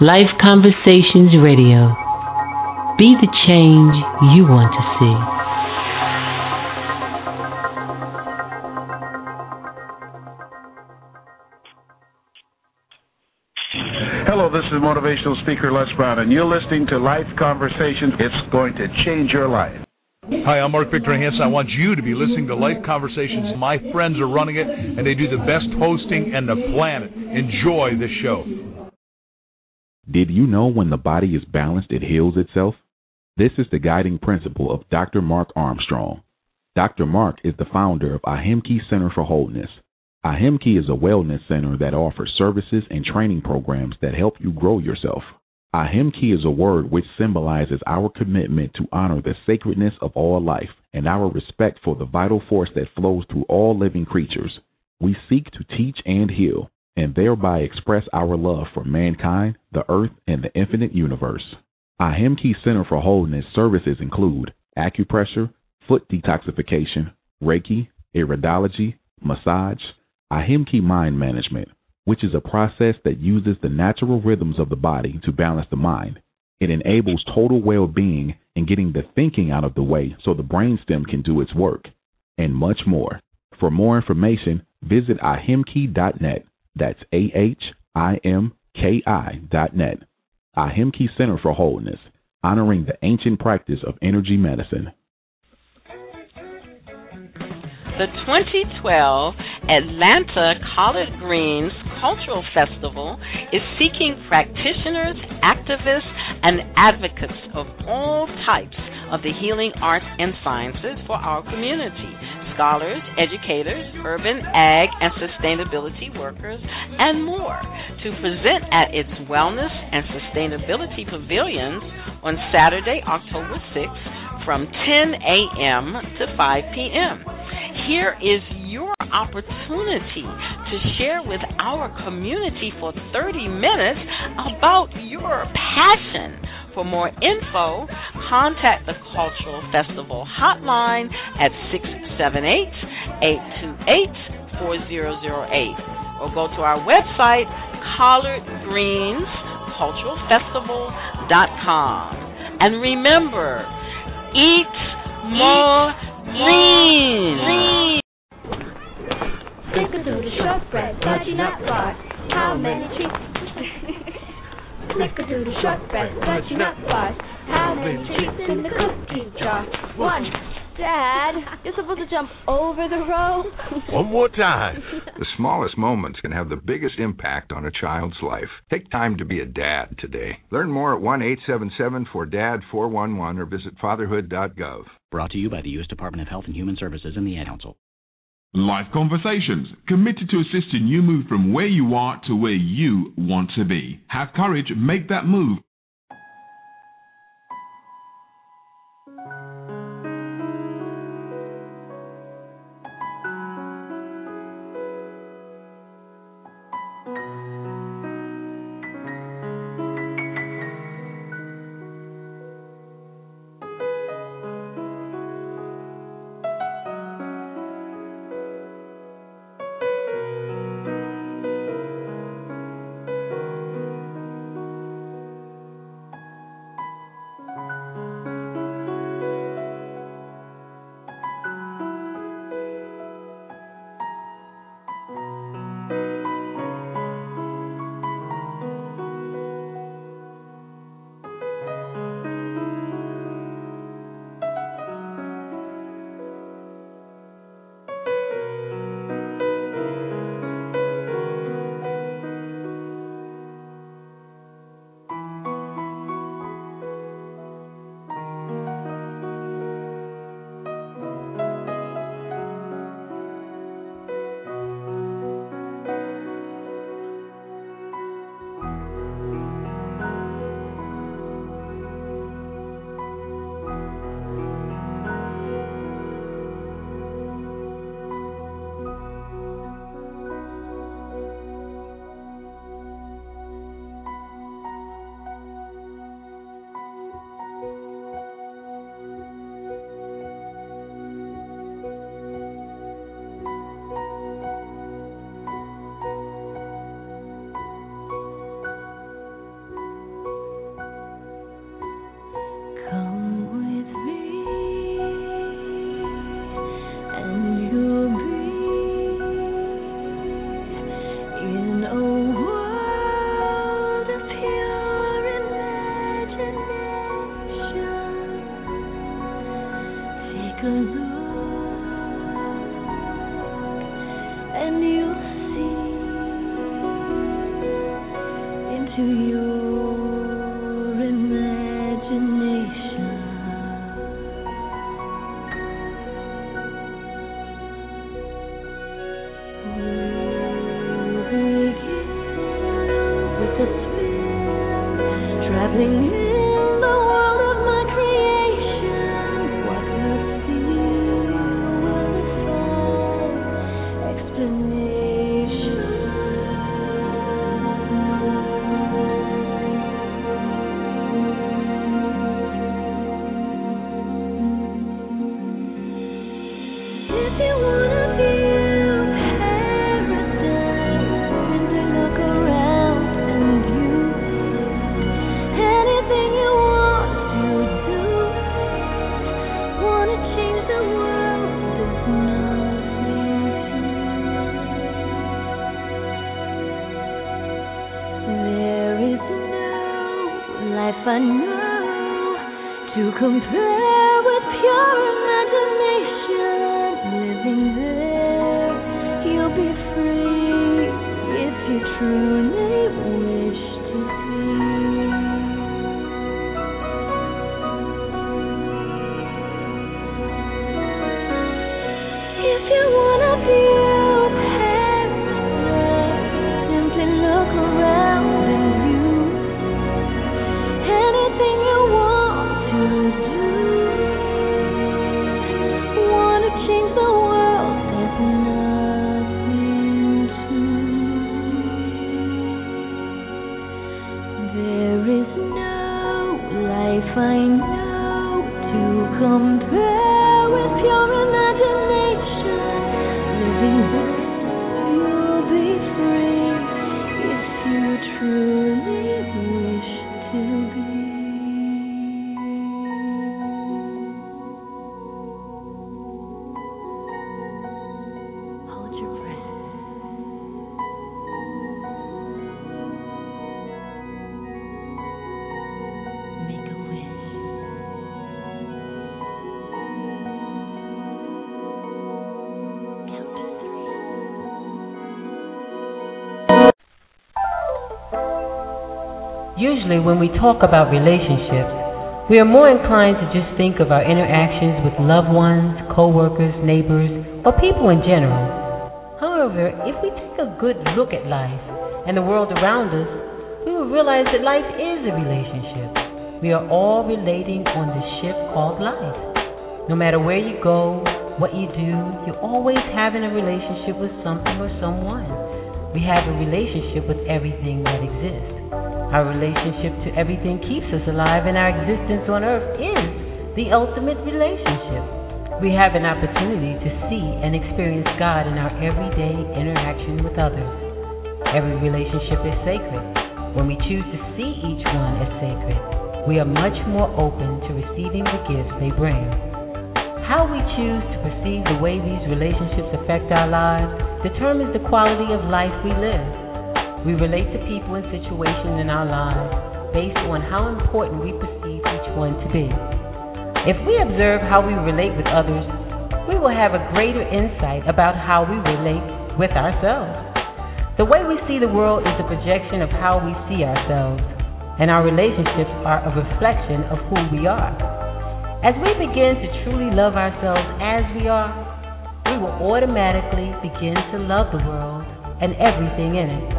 Life Conversations Radio. Be the change you want to see. Hello, this is motivational speaker Les Brown, and you're listening to Life Conversations. It's going to change your life. Hi, I'm Mark Victor Hansen. I want you to be listening to Life Conversations. My friends are running it, and they do the best hosting in the planet. Enjoy the show. Did you know when the body is balanced, it heals itself? This is the guiding principle of Dr. Mark Armstrong. Dr. Mark is the founder of Ahimki Center for Wholeness. Ahimki is a wellness center that offers services and training programs that help you grow yourself. Ahimki is a word which symbolizes our commitment to honor the sacredness of all life and our respect for the vital force that flows through all living creatures. We seek to teach and heal, and thereby express our love for mankind, the earth, and the infinite universe. Ahimki Center for Wholeness services include acupressure, foot detoxification, Reiki, iridology, massage, Ahimki mind management, which is a process that uses the natural rhythms of the body to balance the mind. It enables total well-being and getting the thinking out of the way so the brainstem can do its work, and much more. For more information, visit ahimki.net. That's AHIMKI.net. Ahimki Center for Wholeness, honoring the ancient practice of energy medicine. The 2012 Atlanta Collard Greens Cultural Festival is seeking practitioners, activists, and advocates of all types of the healing arts and sciences for our community. Scholars, educators, urban ag and sustainability workers, and more, to present at its Wellness and Sustainability Pavilions on Saturday, October 6th from 10 a.m. to 5 p.m. Here is your opportunity to share with our community for 30 minutes about your passion. For more info, contact the Cultural Festival hotline at 678-828-4008 or go to our website, collardgreensculturalfestival.com. And remember, eat more green. Snickerdoodle shortbread, fudgy nut bars. How many treats? Snickerdoodle shortbread, fudgy nut bars. How many treats in the cookie jar? One. Dad, you're supposed to jump over the rope. One more time. The smallest moments can have the biggest impact on a child's life. Take time to be a dad today. Learn more at 1-877-4DAD-411 or visit fatherhood.gov. Brought to you by the U.S. Department of Health and Human Services and the Ad Council. Life Conversations, committed to assisting you move from where you are to where you want to be. Have courage, make that move. into your imagination. We'll begin with a spin, traveling in the world of my creation. What we'll see will find explanation. If you wanna view paradise, simply look around and view anything you want to do. Wanna change the world? There's nothing to. There is no life I know to compare with pure imagination. Living there, you'll be free if you truly wish to be. If you wanna view paradise, simply look around and view anything you want to do. Wanna change the world? There's nothing to. There is no life I know to compare with pure imagination. Living there, you'll be free if you truly wish to be. Hold your breath. Make a wish. Count to 3. Usually when we talk about relationships, we are more inclined to just think of our interactions with loved ones, co-workers, neighbors, or people in general. However, if we take a good look at life and the world around us, we will realize that life is a relationship. We are all relating on this ship called life. No matter where you go, what you do, you're always having a relationship with something or someone. We have a relationship with everything that exists. Our relationship to everything keeps us alive, and our existence on earth is the ultimate relationship. We have an opportunity to see and experience God in our everyday interaction with others. Every relationship is sacred. When we choose to see each one as sacred, we are much more open to receiving the gifts they bring. How we choose to perceive the way these relationships affect our lives determines the quality of life we live. We relate to people and situations in our lives based on how important we perceive each one to be. If we observe how we relate with others, we will have a greater insight about how we relate with ourselves. The way we see the world is a projection of how we see ourselves, and our relationships are a reflection of who we are. As we begin to truly love ourselves as we are, we will automatically begin to love the world and everything in it.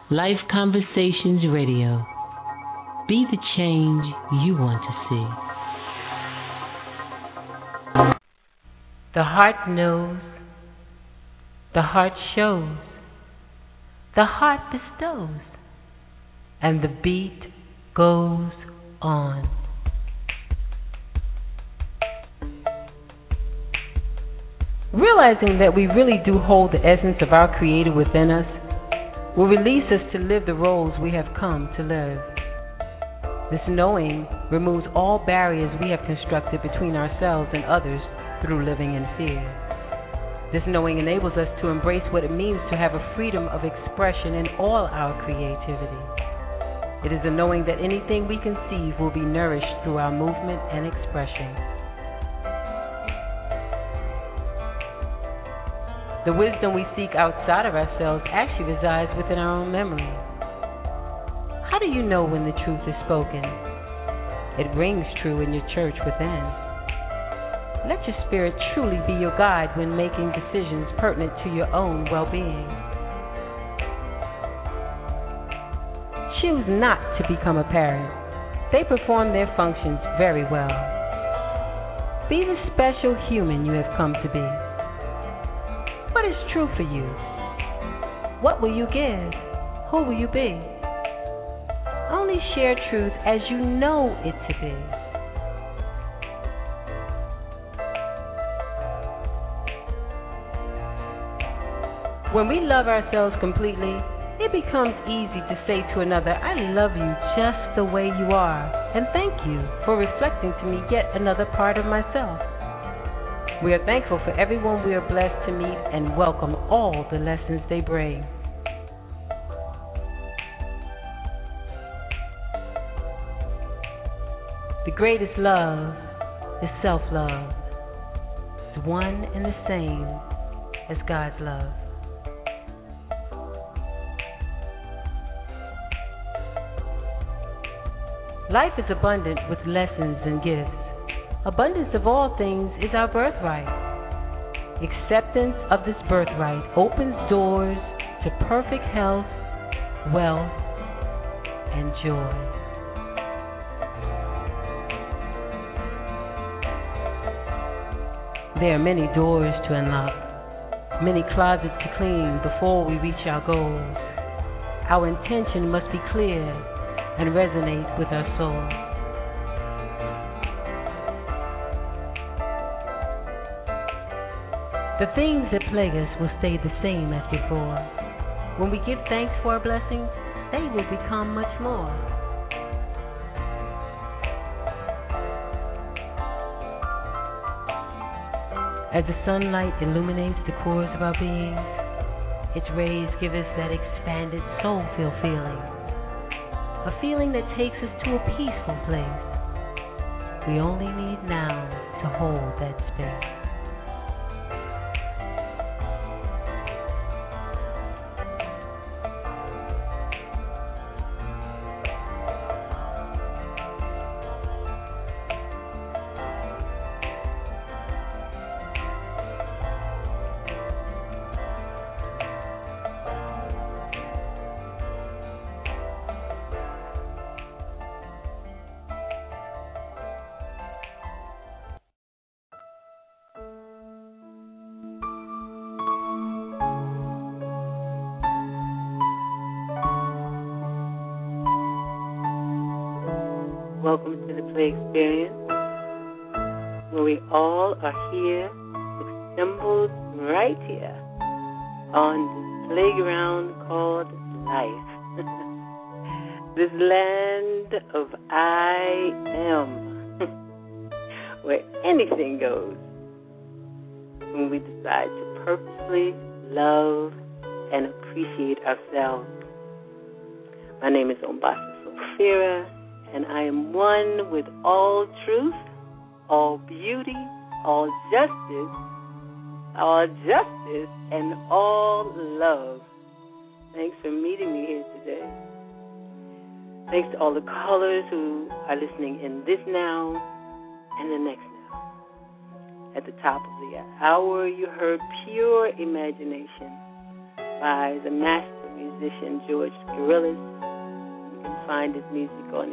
Life Conversations Radio. Be the change you want to see. The heart knows. The heart shows. The heart bestows. And the beat goes on. Realizing that we really do hold the essence of our Creator within us will release us to live the roles we have come to live. This knowing removes all barriers we have constructed between ourselves and others through living in fear. This knowing enables us to embrace what it means to have a freedom of expression in all our creativity. It is a knowing that anything we conceive will be nourished through our movement and expression. The wisdom we seek outside of ourselves actually resides within our own memory. How do you know when the truth is spoken? It rings true in your church within. Let your spirit truly be your guide when making decisions pertinent to your own well-being. Choose not to become a parent. They perform their functions very well. Be the special human you have come to be. What is true for you? What will you give? Who will you be? Only share truth as you know it to be. When we love ourselves completely, it becomes easy to say to another, I love you just the way you are, and thank you for reflecting to me yet another part of myself. We are thankful for everyone we are blessed to meet and welcome all the lessons they bring. The greatest love is self-love. It's one and the same as God's love. Life is abundant with lessons and gifts. Abundance of all things is our birthright. Acceptance of this birthright opens doors to perfect health, wealth, and joy. There are many doors to unlock, many closets to clean before we reach our goals. Our intention must be clear and resonate with our soul. The things that plague us will stay the same as before. When we give thanks for our blessings, they will become much more. As the sunlight illuminates the cores of our beings, its rays give us that expanded soul-filled feeling, a feeling that takes us to a peaceful place. We only need now to hold that space. Welcome to the Play Experience, where we all are here, assembled right here on this playground called life. This land of I am, where anything goes when we decide to purposely love and appreciate ourselves. My name is Ombasa Sophia, and I am one with all truth, all beauty, all justice, and all love. Thanks for meeting me here today. Thanks to all the callers who are listening in this now and the next now. At the top of the hour, you heard Pure Imagination by the master musician George Gurillas. You can find his music on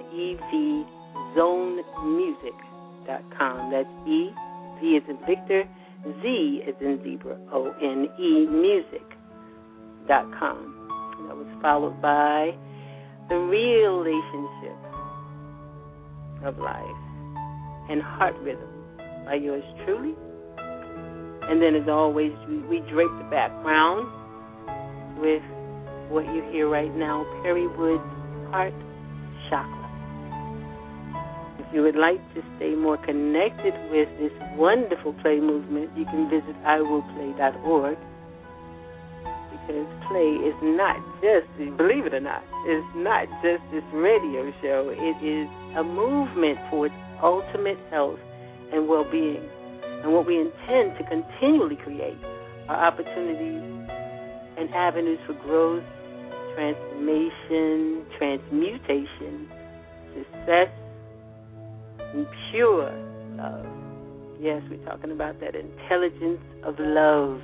evzonemusic.com. That's E, V as in Victor, Z as in Zebra, O-N-E, music.com. That was followed by The Relationship of Life and Heart Rhythm by yours truly. And then, as always, we drape the background with what you hear right now, Perry Wood's Heart Chakra. If you would like to stay more connected with this wonderful play movement, you can visit iwillplay.org, because play is not just, believe it or not, it's not just this radio show. It is a movement towards ultimate health and well-being. And what we intend to continually create are opportunities and avenues for growth, transformation, transmutation, success, and pure love. Yes, we're talking about that intelligence of love.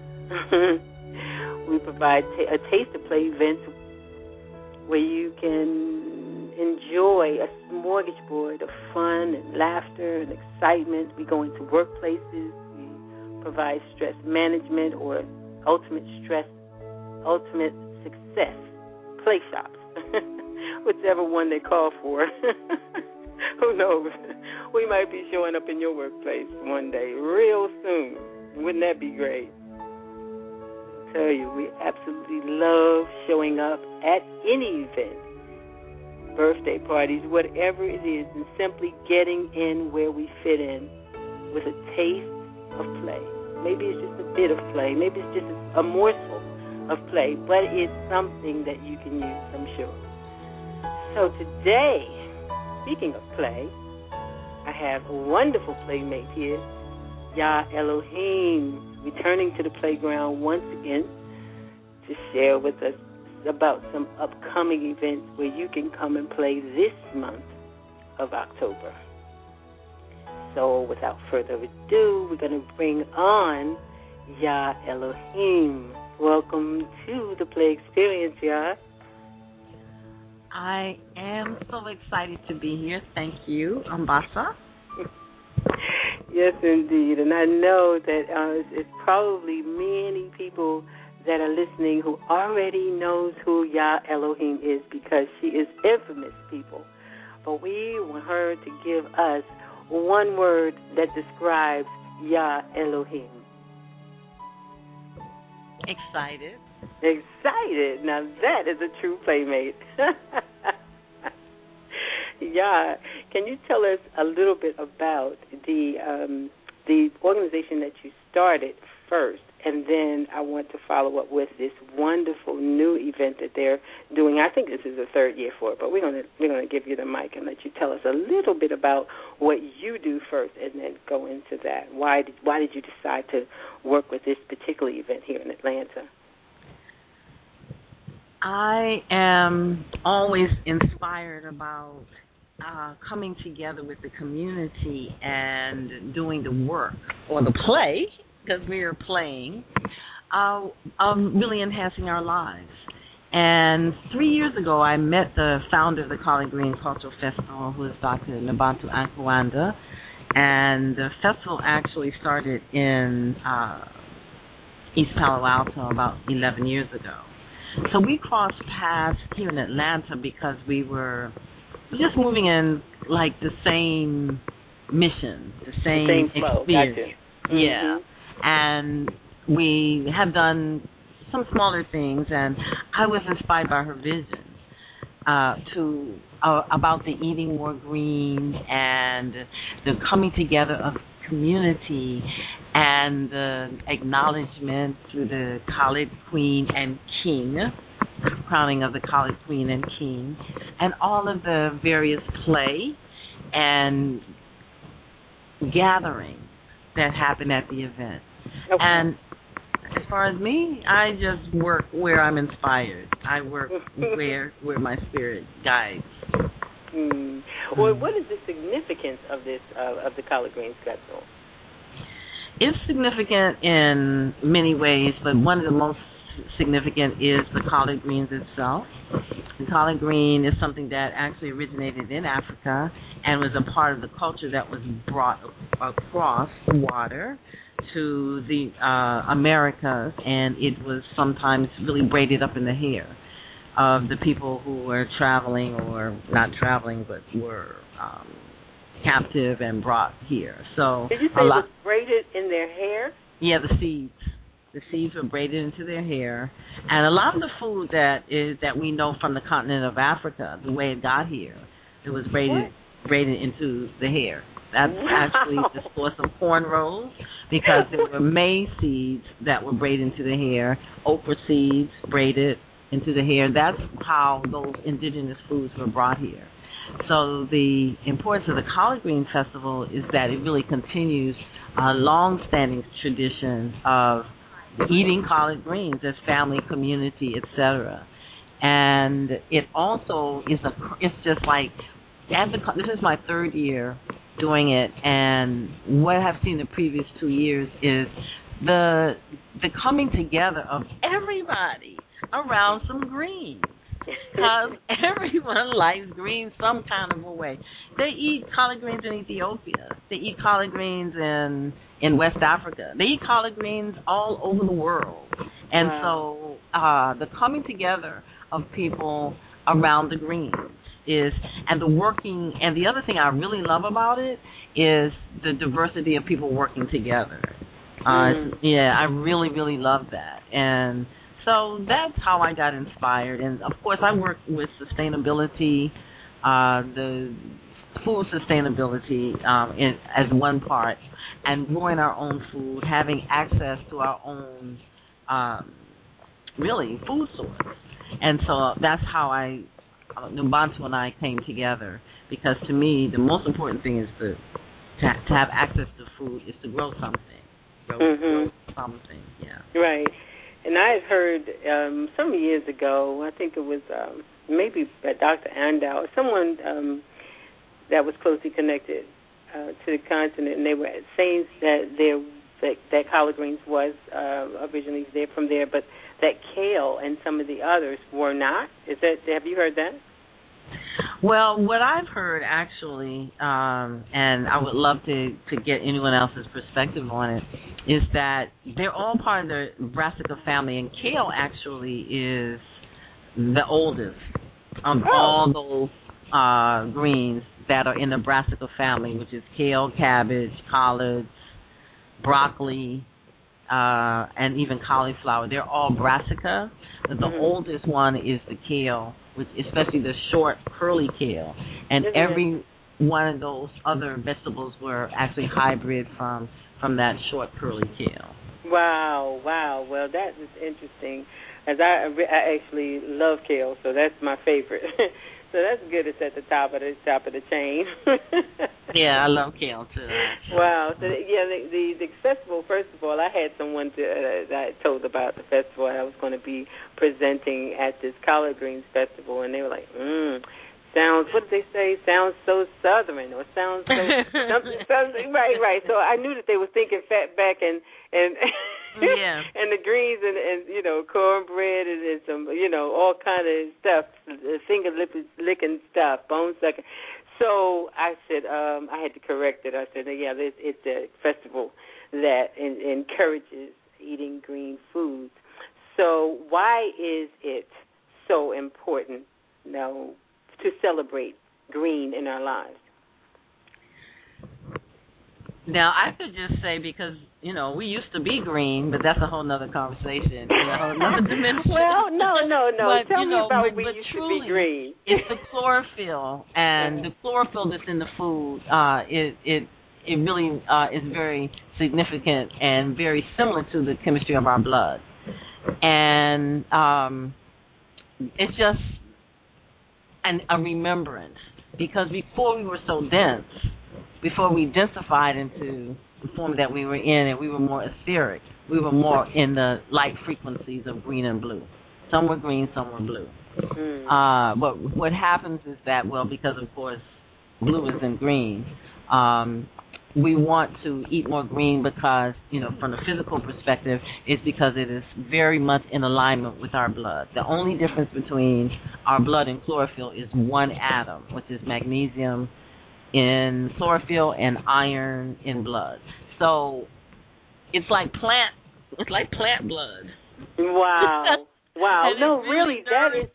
We provide a taste of play event where you can enjoy a smorgasbord of fun and laughter and excitement. We go into workplaces. We provide stress management or ultimate success play shops, whichever one they call for. Who knows? We might be showing up in your workplace one day, real soon. Wouldn't that be great? I tell you, we absolutely love showing up at any event, birthday parties, whatever it is, and simply getting in where we fit in with a taste of play. Maybe it's just a bit of play. Maybe it's just a morsel of play, but it's something that you can use, I'm sure. So today, speaking of play, I have a wonderful playmate here, Yah Elohim, returning to the playground once again to share with us about some upcoming events where you can come and play this month of October. So without further ado, we're going to bring on Yah Elohim. Welcome to the Play Experience, Yah. I am so excited to be here. Thank you, Ambassa. Yes, indeed. And I know that it's probably many people that are listening who already knows who Yah Elohim is, because she is infamous, people. But we want her to give us one word that describes Yah Elohim. Excited. Excited. Now that is a true playmate. Yah, can you tell us a little bit about the organization that you started first, and then I want to follow up with this wonderful new event that they're doing. I think this is the third year for it, but we're going to give you the mic and let you tell us a little bit about what you do first, and then go into that. Why did you decide to work with this particular event here in Atlanta? I am always inspired about coming together with the community and doing the work or the play, because we are playing, really enhancing our lives. And 3 years ago, I met the founder of the Collard Green Cultural Festival, who is Dr. Nabantu Ankwanda, and the festival actually started in East Palo Alto about 11 years ago. So we crossed paths here in Atlanta because we were just moving in like the same mission, the same experience. Gotcha. Yeah. And we have done some smaller things, and I was inspired by her vision about the eating more green and the coming together of community and the acknowledgement through the Collard Queen and King, crowning of the Collard Queen and King, and all of the various play and gatherings that happen at the event. Okay. And as far as me, I just work where I'm inspired. I work where my spirit guides. Well, what is the significance of this of the Collard Greens Festival? It's significant in many ways, but one of the most significant is the collard greens itself. The collard green is something that actually originated in Africa and was a part of the culture that was brought across water to the Americas, and it was sometimes really braided up in the hair of the people who were traveling, or not traveling, but were captive and brought here. So did you say it was braided in their hair? Yeah, the seeds. The seeds were braided into their hair, and a lot of the food that we know from the continent of Africa, the way it got here, it was braided into the hair. That's actually the source of cornrows, because there were maize seeds that were braided into the hair, okra seeds braided into the hair. That's how those indigenous foods were brought here. So the importance of the Collard Green Festival is that it really continues a long-standing tradition of eating collard greens as family, community, etc. And it also is it's just like, this is my third year doing it, and what I've seen the previous 2 years is the coming together of everybody around some greens. Because everyone likes greens some kind of a way. They eat collard greens in Ethiopia. They eat collard greens in West Africa. They eat collard greens all over the world. And so the coming together of people around the greens and the other thing I really love about it is the diversity of people working together. Yeah, I really, really love that. And so that's how I got inspired. And, of course, I work with sustainability, the food sustainability as one part, and growing our own food, having access to our own, really, food source. And so that's how Nubantu and I came together, because to me the most important thing is to have access to food, is to grow something. Grow something, yeah. Right. And I had heard some years ago, I think it was maybe Dr. Andau, someone that was closely connected to the continent, and they were saying that collard greens was originally from there, but that kale and some of the others were not. Have you heard that? Well, what I've heard actually, and I would love to get anyone else's perspective on it, is that they're all part of the brassica family, and kale actually is the oldest of all those greens that are in the brassica family, which is kale, cabbage, collards, broccoli, and even cauliflower. They're all brassica, but the oldest one is the kale, which especially the short, curly kale. And every one of those other vegetables were actually hybrid from that short, curly kale. Wow. Well, that is interesting, as I actually love kale, so that's my favorite. So that's good. It's at the top of the chain. Yeah, I love kale too. Wow. So the festival. First of all, I had someone that I told about the festival. I was going to be presenting at this collard greens festival, and they were like, sounds. What did they say? Sounds so Southern, or sounds so something. Right. So I knew that they were thinking fat back and yeah, and the greens and cornbread and some all kind of stuff, finger licking stuff, bone sucking. So I said I had to correct it. I said it's a festival that encourages eating green foods. So why is it so important now to celebrate green in our lives? Now, I could just say, because, we used to be green, but that's a whole nother conversation, a whole other dimension. Well, no. But, Tell me about we used to be green. It's the chlorophyll, and the chlorophyll that's in the food, it really is very significant and very similar to the chemistry of our blood. And it's just a remembrance, because before we were so dense, before we densified into the form that we were in, and we were more etheric, we were more in the light frequencies of green and blue. Some were green, some were blue. But what happens is that, because of course blue is in green, we want to eat more green because, from the physical perspective, it's because it is very much in alignment with our blood. The only difference between our blood and chlorophyll is one atom, which is magnesium in chlorophyll and iron in blood. So it's like plant blood. Wow. Wow. No, really, that is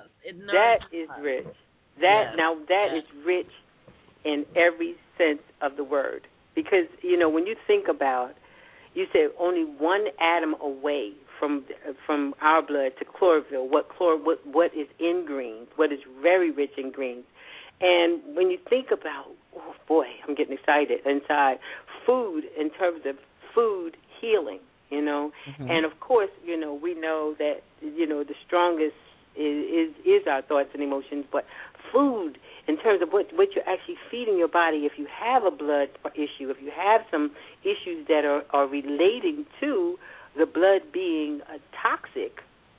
rich. That is rich in every sense of the word. Because, when you think about, you said only one atom away from our blood to chlorophyll, what is in greens, what is very rich in greens. And when you think about, oh boy, I'm getting excited inside, food in terms of food healing, and of course, we know that, the strongest is our thoughts and emotions, but food in terms of what you're actually feeding your body, if you have a blood issue, if you have some issues that are relating to the blood being toxic,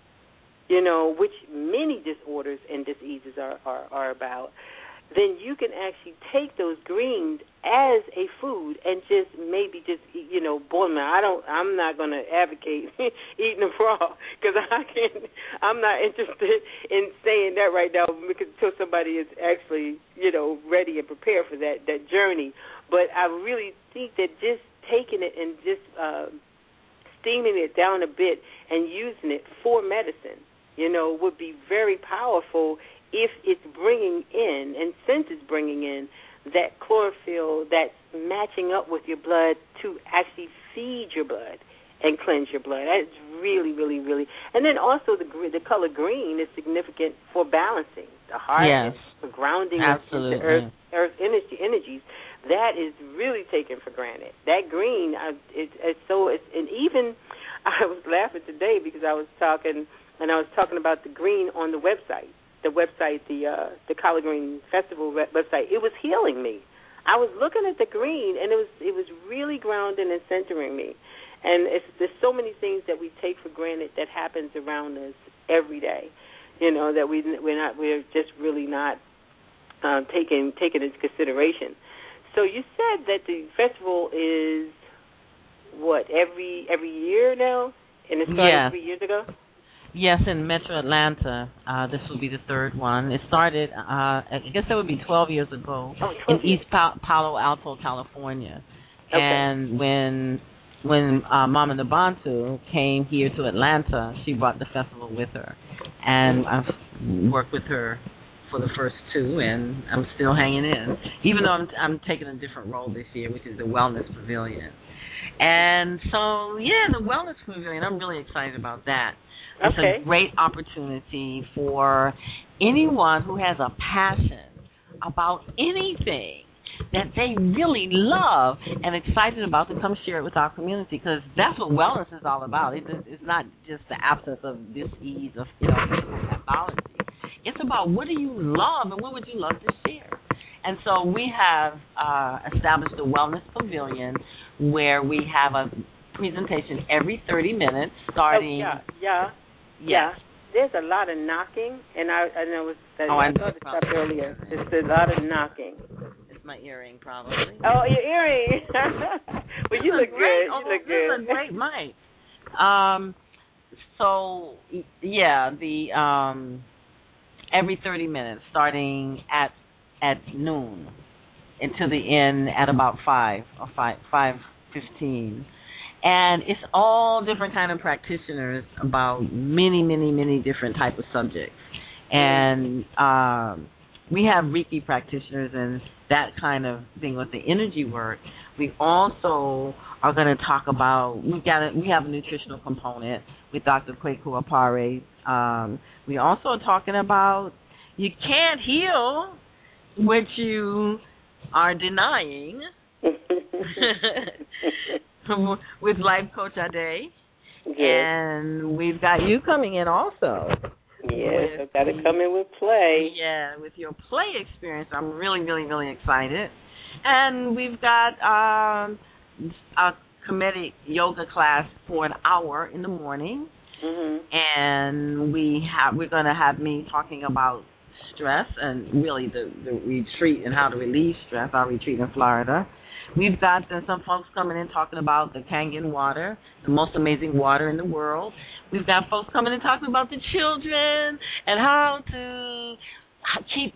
which many disorders and diseases are about, then you can actually take those greens as a food and just boil them. I'm not going to advocate eating them raw because I'm not interested in saying that right now until somebody is actually, ready and prepared for that journey. But I really think that just taking it and just steaming it down a bit and using it for medicine, would be very powerful if it's bringing in, and since it's bringing in, that chlorophyll that's matching up with your blood to actually feed your blood and cleanse your blood. That's really, really, really. And then also the color green is significant for balancing the heart, for grounding the earth energies. That is really taken for granted. That green, and even I was laughing today because I was talking about the green on the website. The Collard Green Festival website, it was healing me. I was looking at the green, and it was really grounding and centering me. And there's so many things that we take for granted that happens around us every day, that we're just really not taking into consideration. So you said that the festival is every year now, and it started 3 years ago. Yes, in Metro Atlanta. This will be the third one. It started, I guess that would be 12 years ago in East Palo Alto, California. Okay. And when Mama Nabantu came here to Atlanta, she brought the festival with her. And I've worked with her for the first two, and I'm still hanging in, even though I'm taking a different role this year, which is the Wellness Pavilion. And so, the Wellness Pavilion, I'm really excited about that. It's a great opportunity for anyone who has a passion about anything that they really love and excited about to come share it with our community, because that's what wellness is all about. It's not just the absence of disease of physical pathology. It's about what do you love and what would you love to share. And so we have established a Wellness Pavilion where we have a presentation every 30 minutes starting. Yeah. There's a lot of knocking, and I know I saw this up earlier. There's a lot of knocking. It's my earring, probably. Oh, your earring. Well, you look good. You look good. This is a great mic. The every 30 minutes, starting at noon, until the end at about 5:15. And it's all different kind of practitioners about many, many, many different type of subjects. And we have Reiki practitioners and that kind of thing with the energy work. We also are going to talk about, we have a nutritional component with Dr. Kwaku Apare. We also are talking about you can't heal what you are denying. With Life Coach Ade. Yes. And we've got you coming in also. Yes, I've got to come in with play. Yeah, with your play experience. I'm really, really, really excited. And we've got a comedic yoga class for an hour in the morning. Mm-hmm. And we're going to have me talking about stress and really the retreat and how to relieve stress, our retreat in Florida. We've got some folks coming in talking about the Kangen water, the most amazing water in the world. We've got folks coming in talking about the children and how to keep,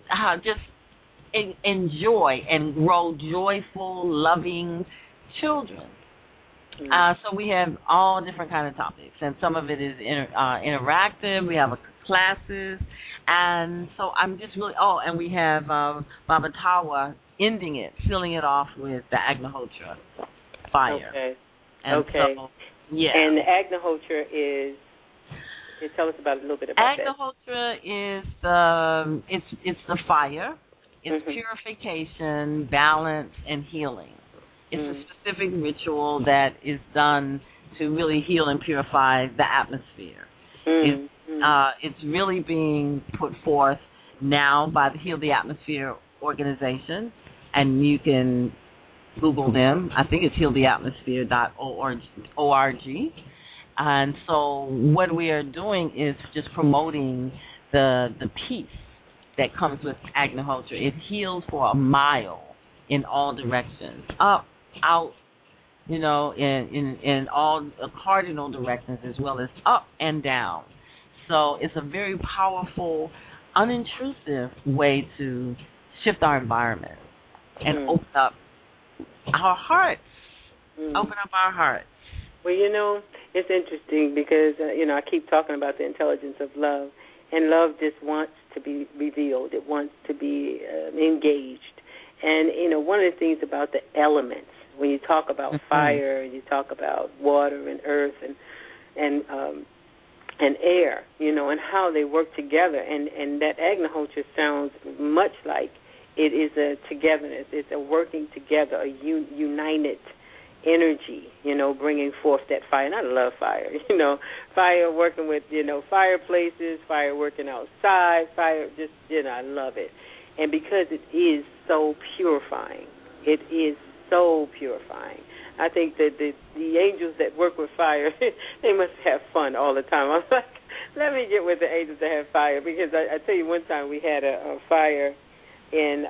enjoy and grow joyful, loving children. So we have all different kind of topics, and some of it is interactive. We have classes, and so I'm just really. Oh, and we have Baba Tawa sealing it off with the Agnihotra fire. Okay. And so, yeah. And the Agnihotra is. Tell us about a little bit about Agnihotra is it's the fire. It's purification, balance, and healing. It's a specific ritual that is done to really heal and purify the atmosphere. It's really being put forth now by the Heal the Atmosphere organization, and you can Google them. I think it's healtheatmosphere.org. And so what we are doing is just promoting the peace that comes with Agnihotra. It heals for a mile in all directions, up, out, in all cardinal directions as well as up and down. So it's a very powerful, unintrusive way to shift our environment and open up our hearts. Open up our hearts. Well, it's interesting because, I keep talking about the intelligence of love, and love just wants to be revealed. It wants to be engaged. And, one of the things about the elements, when you talk about fire, you talk about water and earth and air, and how they work together. And that Agnihotra sounds much like it is a togetherness. It's a working together, a united energy, bringing forth that fire. And I love fire, fire working with, fireplaces, fire working outside, fire just, I love it. And because it is so purifying, I think that the angels that work with fire, they must have fun all the time. I'm like, let me get with the angels that have fire, because I tell you, one time we had a fire in,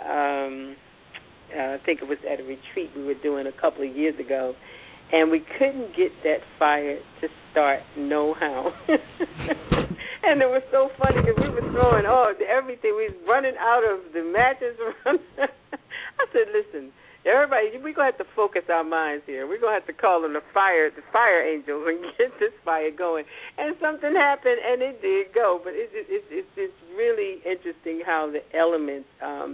I think it was at a retreat we were doing a couple of years ago, and we couldn't get that fire to start no how. And it was so funny because we were throwing everything. We was running out of the matches. I said, listen, everybody, we're going to have to focus our minds here. We're going to have to call them the fire angels and get this fire going. And something happened, and it did go. But it's really interesting how the elements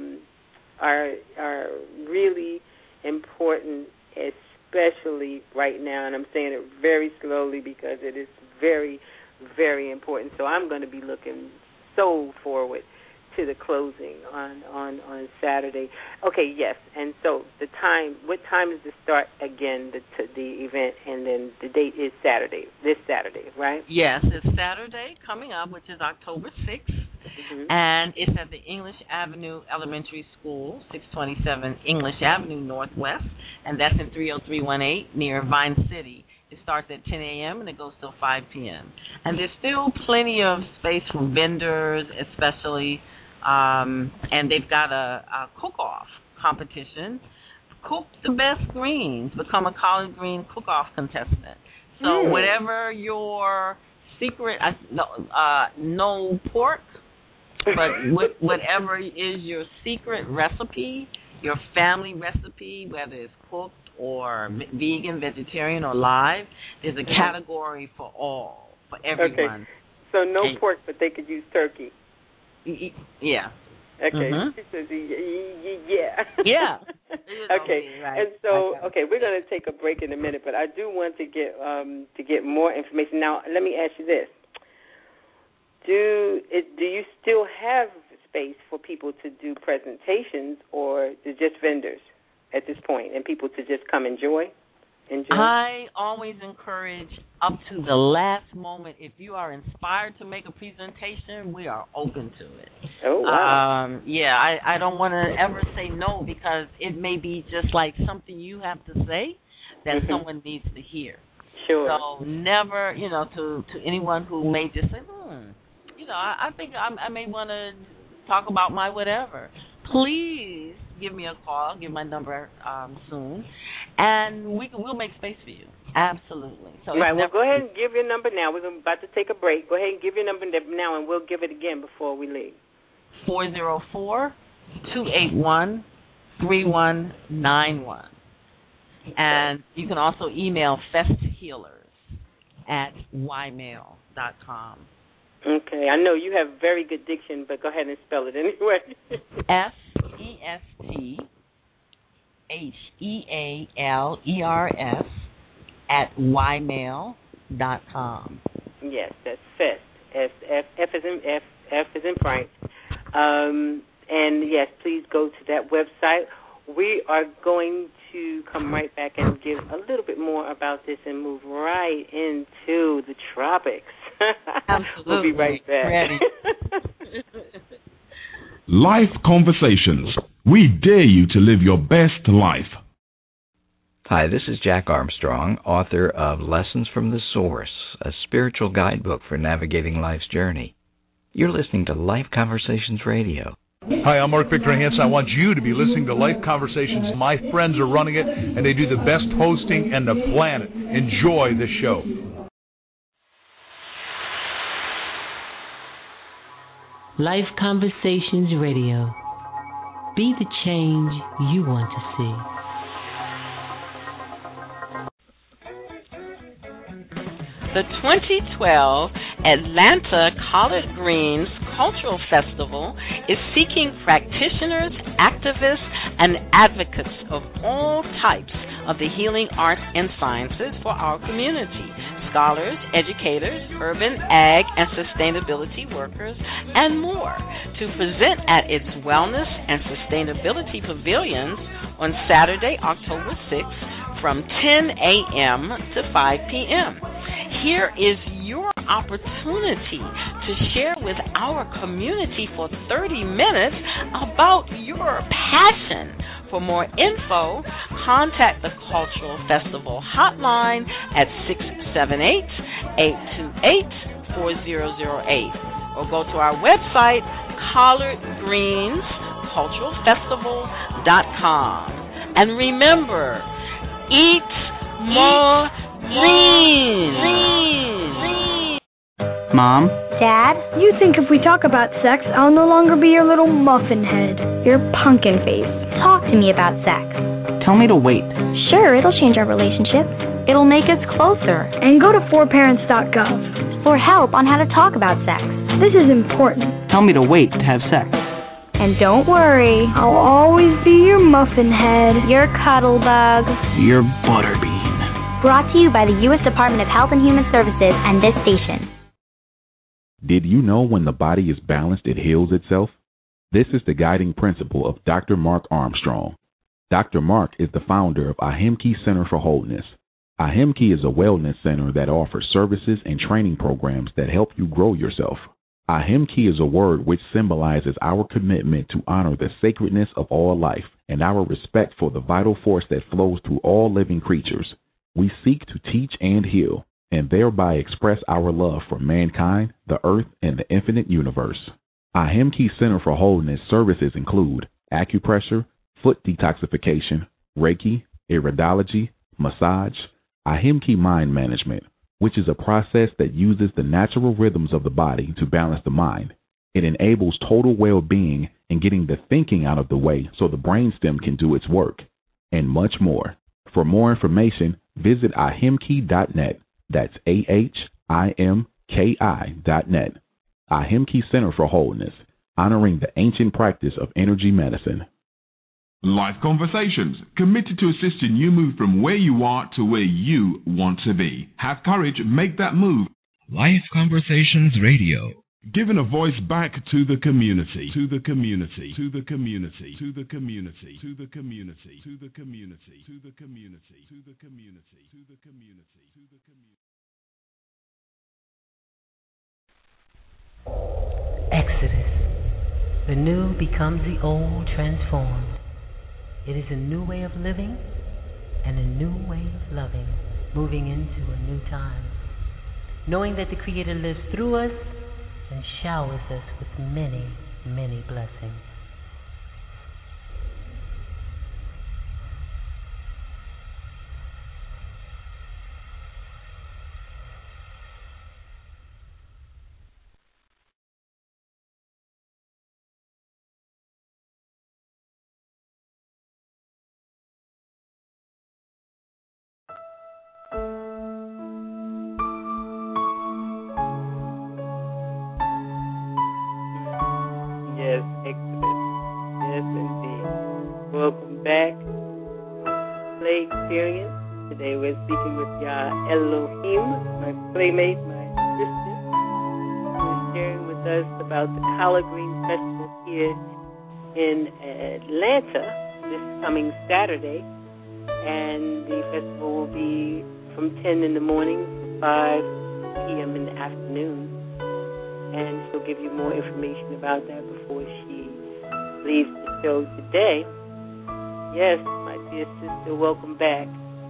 are really important, especially right now. And I'm saying it very slowly because it is very, very important. So I'm going to be looking so forward to the closing on Saturday. Okay, yes. And so what time is the start again, the event, and then the date is this Saturday, right? Yes, it's Saturday coming up, which is October 6th, and it's at the English Avenue Elementary School, 627 English Avenue Northwest, and that's in 30318 near Vine City. It starts at 10 a.m. and it goes till 5 p.m. And there's still plenty of space for vendors, especially, and they've got a cook-off competition. Cook the best greens. Become a collard green cook-off contestant. So whatever your secret, no pork, but whatever is your secret recipe, your family recipe, whether it's cooked or vegan, vegetarian, or live, there's a category for everyone. Okay. So no pork, but they could use turkey. Yeah. Okay. She says, yeah. Yeah. Okay. Right. And so, we're going to take a break in a minute, but I do want to get more information. Now, let me ask you this: Do you still have space for people to do presentations, or just vendors at this point, and people to just come enjoy? I always encourage up to the last moment. If you are inspired to make a presentation, we are open to it. Oh, wow. I don't want to ever say no, because it may be just like something you have to say that someone needs to hear. Sure. So never, to anyone who may just say, I think I may want to talk about my whatever. Please give me a call. I'll give my number soon, and we'll make space for you. Absolutely. So right. Well, go ahead and give your number now. We're about to take a break. Go ahead and give your number now, and we'll give it again before we leave. 404-281-3191. And you can also email festhealers@ymail.com. Okay. I know you have very good diction, but go ahead and spell it anyway. FESTHEALERS@ymail.com. Yes, that's Fest. F is in Frank. And yes, please go to that website. We are going to come right back and give a little bit more about this and move right into the tropics. Absolutely. We'll be right back. Ready. Life Conversations. We dare you to live your best life. Hi, this is Jack Armstrong, author of Lessons from the Source, a spiritual guidebook for navigating life's journey. You're listening to Life Conversations Radio. Hi, I'm Mark Victor Hansen. I want you to be listening to Life Conversations. My friends are running it, and they do the best hosting on the planet. Enjoy the show. Life Conversations Radio. Be the change you want to see. The 2012 Atlanta Collard Greens Cultural Festival is seeking practitioners, activists, and advocates of all types of the healing arts and sciences for our community. Scholars, educators, urban ag and sustainability workers, and more to present at its Wellness and Sustainability Pavilions on Saturday, October 6th from 10 a.m. to 5 p.m. Here is your opportunity to share with our community for 30 minutes about your passion. For more info, contact the Cultural Festival hotline at 678-828-4008 or go to our website, collardgreensculturalfestival.com. And remember, eat more greens. Mom? Dad? You think if we talk about sex, I'll no longer be your little muffin head, your pumpkin face. Talk to me about sex. Tell me to wait. Sure, it'll change our relationship. It'll make us closer. And go to forparents.gov for help on how to talk about sex. This is important. Tell me to wait to have sex. And don't worry, I'll always be your muffin head, your cuddle bug, your butterbean. Brought to you by the U.S. Department of Health and Human Services and this station. Did you know when the body is balanced, it heals itself? This is the guiding principle of Dr. Mark Armstrong. Dr. Mark is the founder of Ahimki Center for Wholeness. Ahimki is a wellness center that offers services and training programs that help you grow yourself. Ahimki is a word which symbolizes our commitment to honor the sacredness of all life and our respect for the vital force that flows through all living creatures. We seek to teach and heal, and thereby express our love for mankind, the earth, and the infinite universe. Ahimki Center for Wholeness services include acupressure, foot detoxification, Reiki, iridology, massage, Ahimki mind management, which is a process that uses the natural rhythms of the body to balance the mind. It enables total well-being and getting the thinking out of the way so the brainstem can do its work, and much more. For more information, visit ahimki.net. That's AHIMKI.net. Ahimki Center for Wholeness, honoring the ancient practice of energy medicine. Life Conversations, committed to assisting you move from where you are to where you want to be. Have courage, make that move. Life Conversations Radio. Giving a voice back to the community, to the community, to the community, to the community, to the community, to the community, to the community, to the community, to the community, to the community. Exodus. The new becomes the old transformed. It is a new way of living and a new way of loving, moving into a new time. Knowing that the Creator lives through us and showers us with many, many blessings. We're speaking with Yah Elohim, my playmate, my sister, who is sharing with us about the Collard Green Festival here in Atlanta this coming Saturday. And the festival will be from 10 in the morning to 5 p.m. in the afternoon. And she'll give you more information about that before she leaves the show today. Yes, my dear sister, welcome back.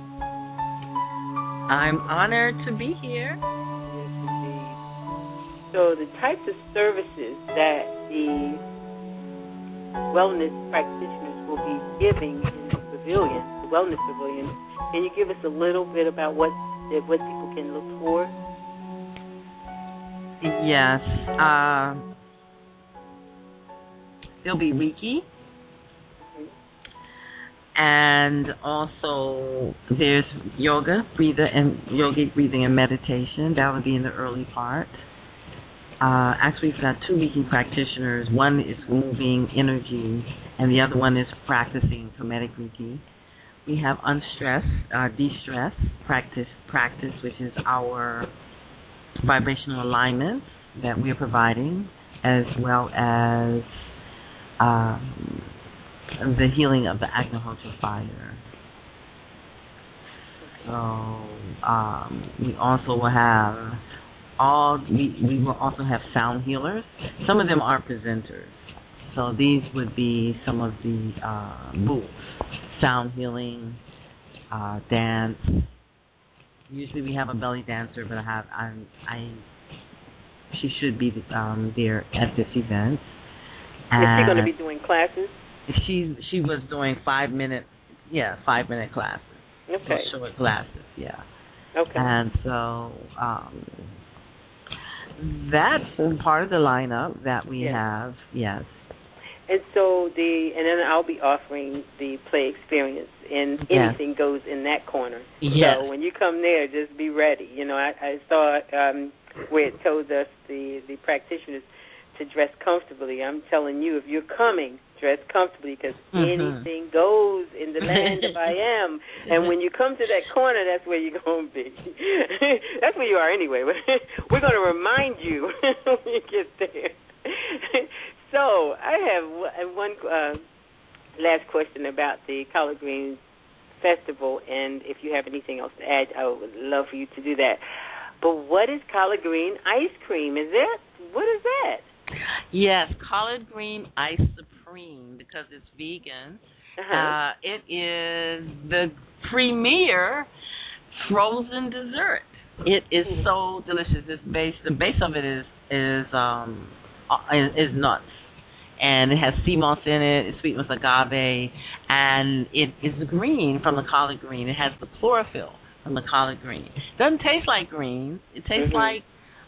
I'm honored to be here. Yes, indeed. So the types of services that the wellness practitioners will be giving in the pavilion, the wellness pavilion, can you give us a little bit about what people can look for? Yes. There'll be Reiki. And also there's yogic breathing and meditation. That would be in the early part. Actually, we've got two Reiki practitioners. One is moving energy, and the other one is practicing Hermetic Reiki. We have unstress, de-stress practice, which is our vibrational alignments that we are providing, as well as the healing of the Agnihotra fire. So we also will have we will also have sound healers. Some of them are presenters. So these would be some of the booths: sound healing, dance. Usually we have a belly dancer, but she should be there at this event. Is she going to be doing classes? She was doing 5-minute classes. Okay. So short classes, yeah. Okay. And so that's part of the lineup that we have. Yes. And so and then I'll be offering the play experience, and anything goes in that corner. Yes. So when you come there, just be ready. You know, I saw where it told us the practitioners to dress comfortably. I'm telling you, if you're coming, dress comfortably, because anything goes in the land of I am. And when you come to that corner, that's where you're going to be. That's where you are anyway. We're going to remind you when you get there. So I have one last question about the Collard Green Festival, and if you have anything else to add, I would love for you to do that. But what is Collard Green ice cream? What is that? Yes, Collard Green Ice Supreme, because it's vegan. It is the premier frozen dessert. It is so delicious. The base of it is nuts, and it has sea moss in it. It's sweetened with agave, and it is green from the collard green. It has the chlorophyll from the collard green. It doesn't taste like greens. It tastes like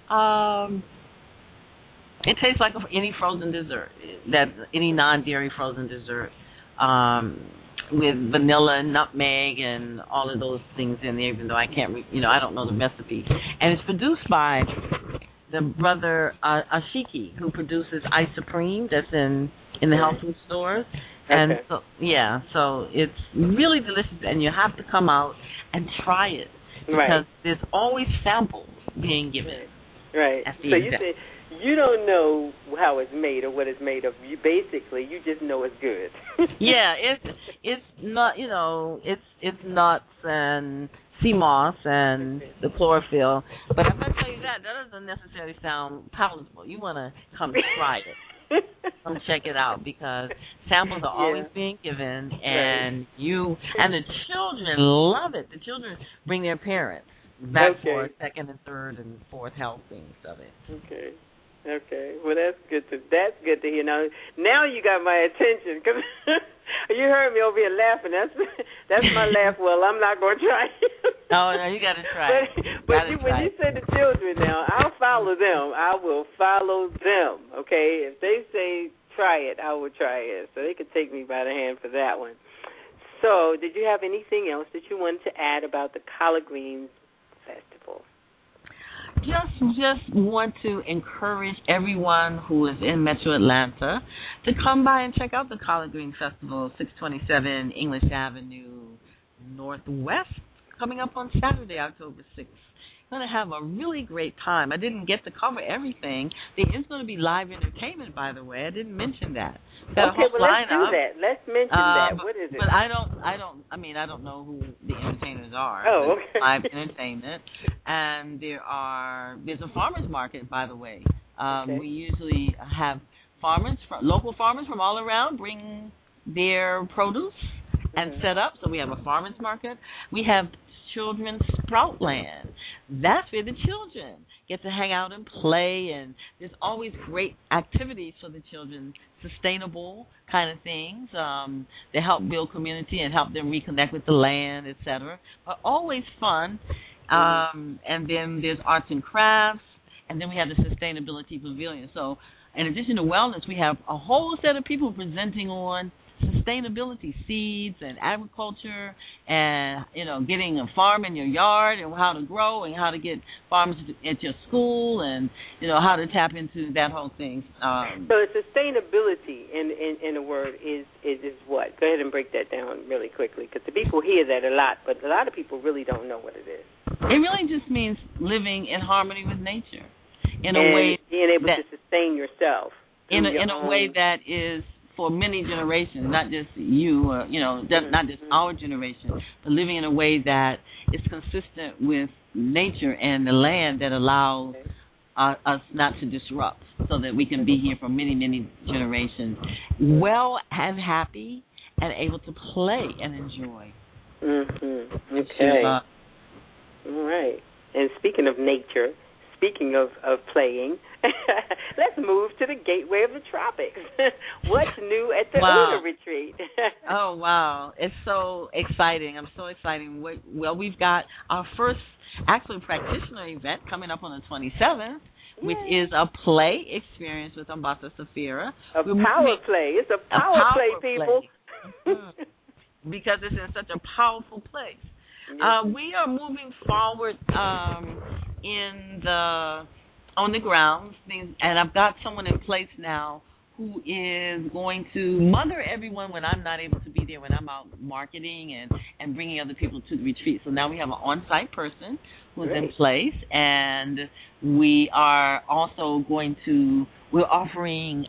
any frozen dessert, any non-dairy frozen dessert, with vanilla and nutmeg and all of those things in there. Even though I can't, I don't know the recipe. And it's produced by the brother Ashiki, who produces Ice Supreme. That's in the health food stores. And so it's really delicious, and you have to come out and try it because there's always samples being given. Right. So you say you don't know how it's made or what it's made of. You just know it's good. Yeah, it's not, it's nuts and sea moss and the chlorophyll. But I'm going to tell you that doesn't necessarily sound palatable. You want to come try it. Come check it out, because samples are always being given, and the children love it. The children bring their parents back for second and third and fourth helpings of it. Okay. Well, that's good to hear. Now you got my attention, because you heard me over here laughing. That's my laugh. Well, I'm not going to try it. Oh, no, you got to try it. But when you say the children now, I'll follow them. I will follow them, okay? If they say try it, I will try it. So they could take me by the hand for that one. So did you have anything else that you wanted to add about the Collard Greens Festival? Just want to encourage everyone who is in Metro Atlanta to come by and check out the Collard Green Festival, 627 English Avenue Northwest, coming up on Saturday, October 6th. Going to have a really great time. I didn't get to cover everything. There is going to be live entertainment, by the way. I didn't mention that. Got okay, well, let's do that. Let's mention that. What is it? But I don't know who the entertainers are. Oh, okay. Live entertainment, and there's a farmers market, by the way. Okay. We usually have local farmers from all around bring their produce and set up. So we have a farmers market. We have Children's Sproutland. That's where the children get to hang out and play, and there's always great activities for the children, sustainable kind of things to help build community and help them reconnect with the land, etc. But always fun. And then there's arts and crafts, and then we have the sustainability pavilion. So in addition to wellness, we have a whole set of people presenting on sustainability, seeds and agriculture, and getting a farm in your yard and how to grow and how to get farms at your school, and how to tap into that whole thing. So sustainability, in a word, is what? Go ahead and break that down really quickly, because the people hear that a lot, but a lot of people really don't know what it is. It really just means living in harmony with nature, in a way being able to sustain yourself in a way that is for many generations, not just you, not just our generation, but living in a way that is consistent with nature and the land that allows us not to disrupt, so that we can be here for many, many generations, well and happy and able to play and enjoy. Mm-hmm. Okay. All right. And speaking of nature, speaking of playing, let's move to the gateway of the tropics. What's new at the Una retreat? Oh, wow. It's so exciting. I'm so excited. Well, we've got our first practitioner event coming up on the 27th, which is a play experience with Ambassa Safira. A power play. It's a power play, people. Because it's in such a powerful place. We are moving forward on the grounds, and I've got someone in place now who is going to mother everyone when I'm not able to be there, when I'm out marketing and bringing other people to the retreat. So now we have an on-site person who's in place, and we are also we're offering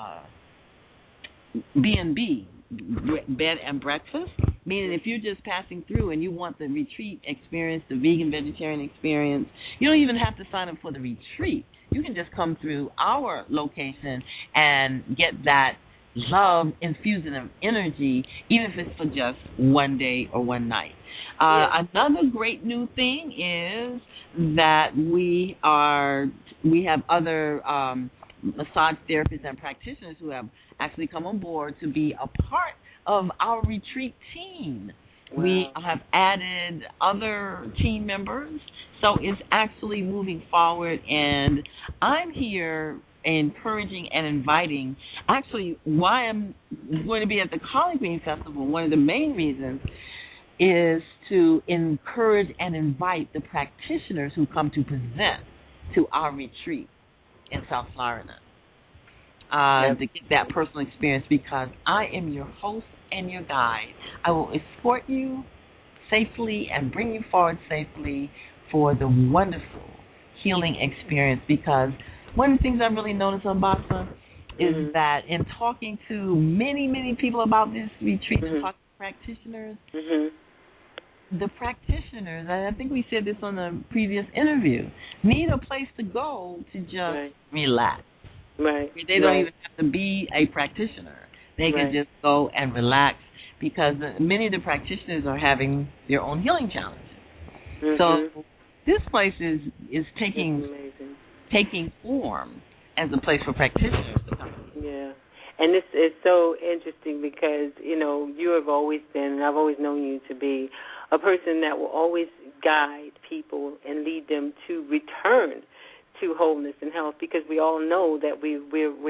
B&B, bed and breakfast, meaning if you're just passing through and you want the retreat experience, the vegan vegetarian experience, you don't even have to sign up for the retreat. You can just come through our location and get that love infusion of energy, even if it's for just one day or one night. Another great new thing is that we have other massage therapists and practitioners who have actually come on board to be a part of our retreat team. Wow. We have added other team members, so it's actually moving forward, and I'm here encouraging and inviting. Actually, why I'm going to be at the Collard Green Festival, one of the main reasons is to encourage and invite the practitioners who come to present to our retreat in South Florida, to get that personal experience, because I am your host and your guide. I will escort you safely and bring you forward safely for the wonderful healing experience, because one of the things I've really noticed, Ambassa, is that in talking to many, many people about this retreat, talking to practitioners, the practitioners, and I think we said this on the previous interview, need a place to go to just relax. Right. They don't even have to be a practitioner. They can just go and relax, because many of the practitioners are having their own healing challenges. So this place is taking form as a place for practitioners to come. Yeah. And it's so interesting because, you have always been, and I've always known you to be, a person that will always guide people and lead them to return to wholeness and health, because we all know that we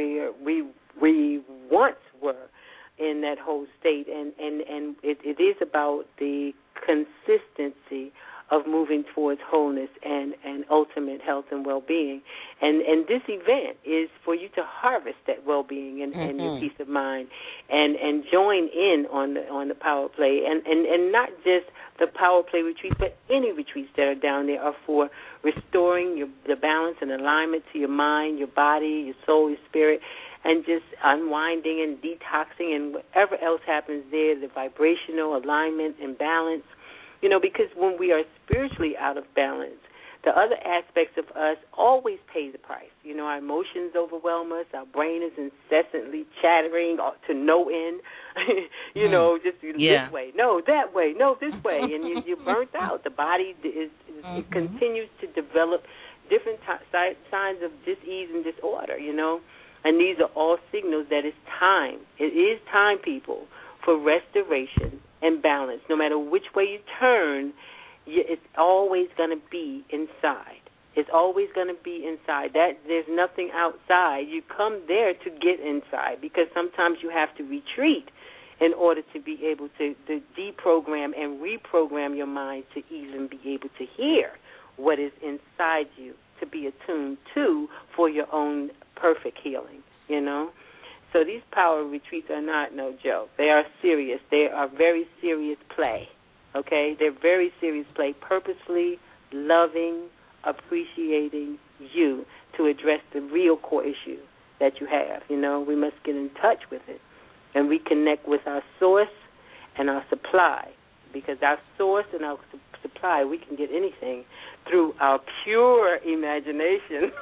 once were in that whole state, and it is about the consistency of moving towards wholeness and ultimate health and well-being. And this event is for you to harvest that well-being and your peace of mind and join in on the power play. And not just the power play retreats, but any retreats that are down there are for restoring the balance and alignment to your mind, your body, your soul, your spirit, and just unwinding and detoxing and whatever else happens there, the vibrational alignment and balance. You know, because when we are spiritually out of balance, the other aspects of us always pay the price. You know, our emotions overwhelm us. Our brain is incessantly chattering to no end. You know, just this way, no, that way, no, this way. And you're burnt out. The body it continues to develop different signs of dis-ease and disorder, you know. And these are all signals that it's time. It is time, people, for restoration and balance. No matter which way you turn, it's always going to be inside. It's always going to be inside. There's nothing outside. You come there to get inside, because sometimes you have to retreat in order to be able to deprogram and reprogram your mind to even be able to hear what is inside you, to be attuned to for your own perfect healing, you know. So these power retreats are not no joke. They are serious. They are very serious play, okay? They're very serious play, purposefully loving, appreciating you to address the real core issue that you have. You know, we must get in touch with it and reconnect with our source and our supply, because our source and our supply, we can get anything through our pure imagination,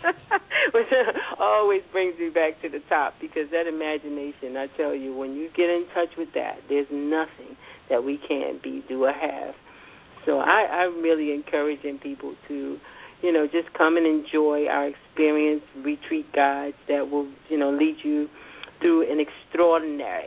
which always brings me back to the top, because that imagination, I tell you, when you get in touch with that, there's nothing that we can't be, do, or have. So I'm really encouraging people to, you know, just come and enjoy our experience, retreat guides that will, you know, lead you through an extraordinary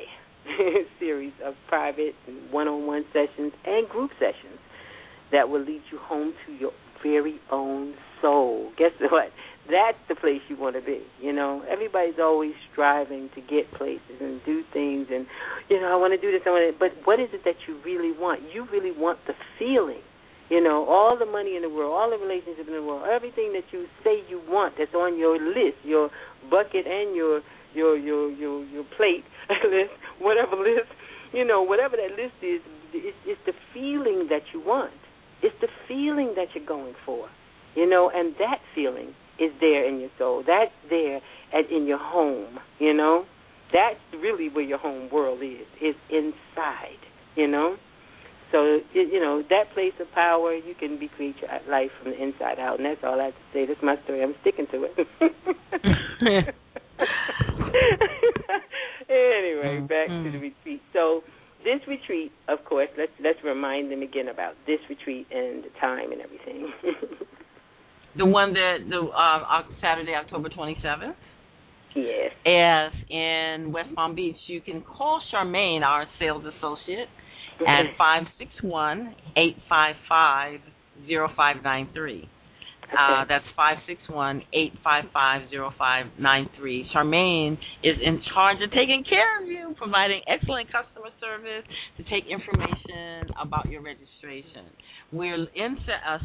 series of private and one-on-one sessions and group sessions that will lead you home to your very own soul. Guess what? That's the place you want to be, you know. Everybody's always striving to get places and do things and, you know, I want to do this, but what is it that you really want? You really want the feeling, you know, all the money in the world, all the relationships in the world, everything that you say you want that's on your list, your bucket and your plate list, whatever list, you know, whatever that list is, it's the feeling that you want. It's the feeling that you're going for, you know, and that feeling is there in your soul. That's there in your home, you know. That's really where your home world is. It's inside, you know. So, you know, that place of power, you can create your life from the inside out, and that's all I have to say. That's my story. I'm sticking to it. Anyway, back to the retreat. So this retreat, of course, let's remind them again about this retreat and the time and everything. The one that Saturday, October 27th? Yes. Yes, in West Palm Beach. You can call Charmaine, our sales associate, at 561-855-0593. That's 561-855-0593. Charmaine is in charge of taking care of you, providing excellent customer service to take information about your registration. We're in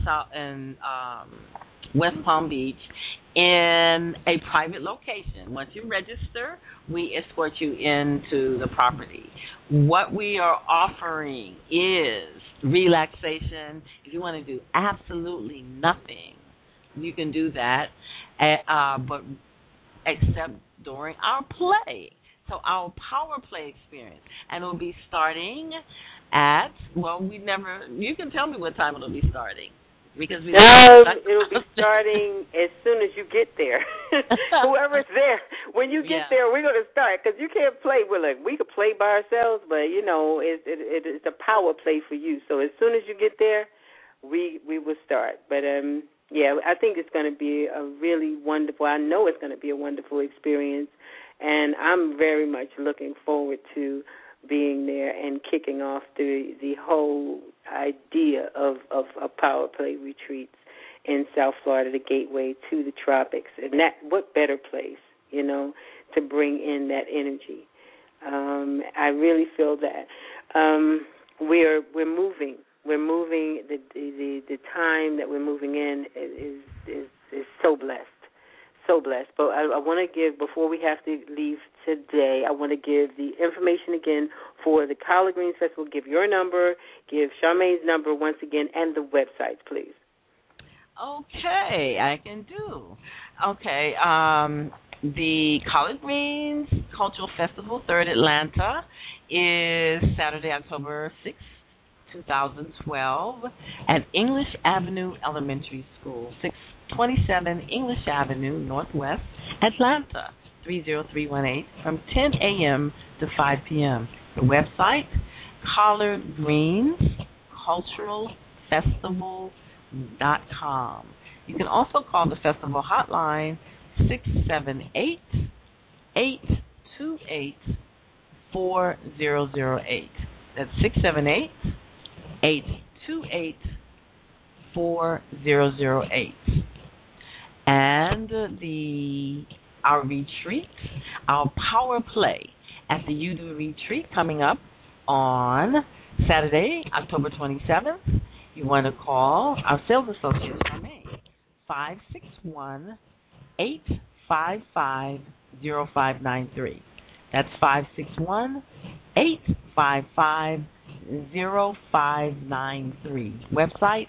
West Palm Beach in a private location. Once you register, we escort you into the property. What we are offering is relaxation. If you want to do absolutely nothing, you can do that, but except during our play. So our power play experience. And it will be starting at, you can tell me what time it will be starting. Because it'll be starting as soon as you get there. Whoever's there, when you get there, we're going to start, because you can't play. We could play by ourselves, but you know it's a power play for you. So as soon as you get there, we will start. But yeah, I think it's going to be a really wonderful. I know it's going to be a wonderful experience, and I'm very much looking forward to being there and kicking off the whole idea of power play retreats in South Florida, the gateway to the tropics. And what better place, you know, to bring in that energy. I really feel that we're moving we're moving. The time that we're moving in is so blessed. So blessed. But I want to give, before we have to leave today, I want to give the information again for the Collard Greens Festival. Give your number, give Charmaine's number once again, and the websites, please. Okay, I can do. Okay, the Collard Greens Cultural Festival, 3rd Atlanta, is Saturday, October 6th, 2012, at English Avenue Elementary School, 627 English Avenue, Northwest, Atlanta, 30318, from 10 a.m. to 5 p.m. The website, collardgreensculturalfestival.com. You can also call the festival hotline 678-828-4008. That's 678-828-4008. And our retreat, our power play at the UDO retreat coming up on Saturday, October 27th. You want to call our sales associate, Charmaine, 561-855-0593. That's 561-855-0593. Website,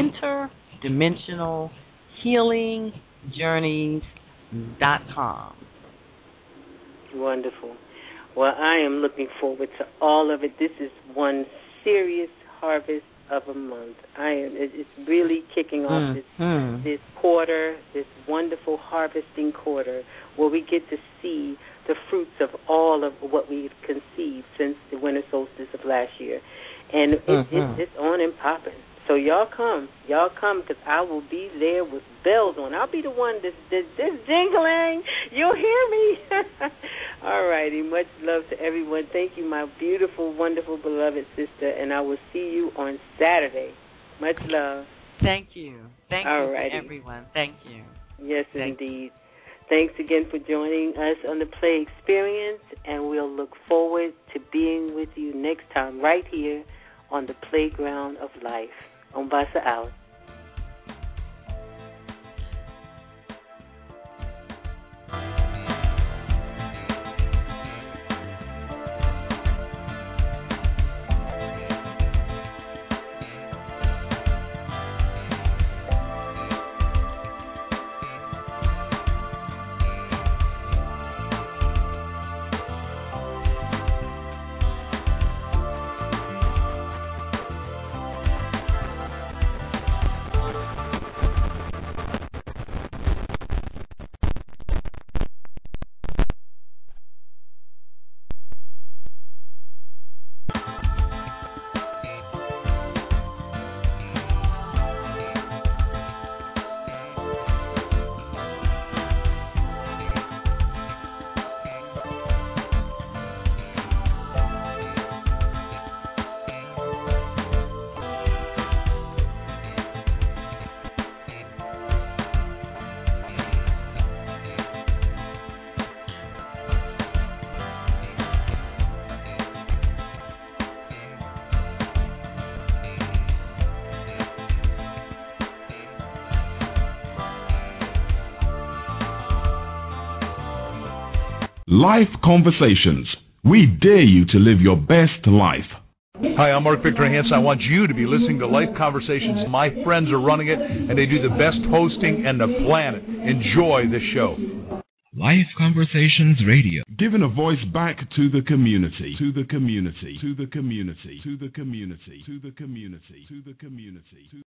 interdimensionalhealingjourneys.com. Wonderful. Well, I am looking forward to all of it. This is one serious harvest of a month. It's really kicking off this quarter, this wonderful harvesting quarter, where we get to see the fruits of all of what we've conceived since the winter solstice of last year. And it's on and popping. So y'all come, because I will be there with bells on. I'll be the one that's jingling. You'll hear me. All righty. Much love to everyone. Thank you, my beautiful, wonderful, beloved sister, and I will see you on Saturday. Much love. Thank you. Thank you to everyone. Thank you. Yes, indeed. Thanks again for joining us on the Play Experience, and we'll look forward to being with you next time right here on the Playground of Life. Umbasa out. Life Conversations. We dare you to live your best life. Hi, I'm Mark Victor Hansen. I want you to be listening to Life Conversations. My friends are running it, and they do the best hosting on the planet. Enjoy the show. Life Conversations Radio. Giving a voice back to the community. To the community. To the community. To the community. To the community. To the community.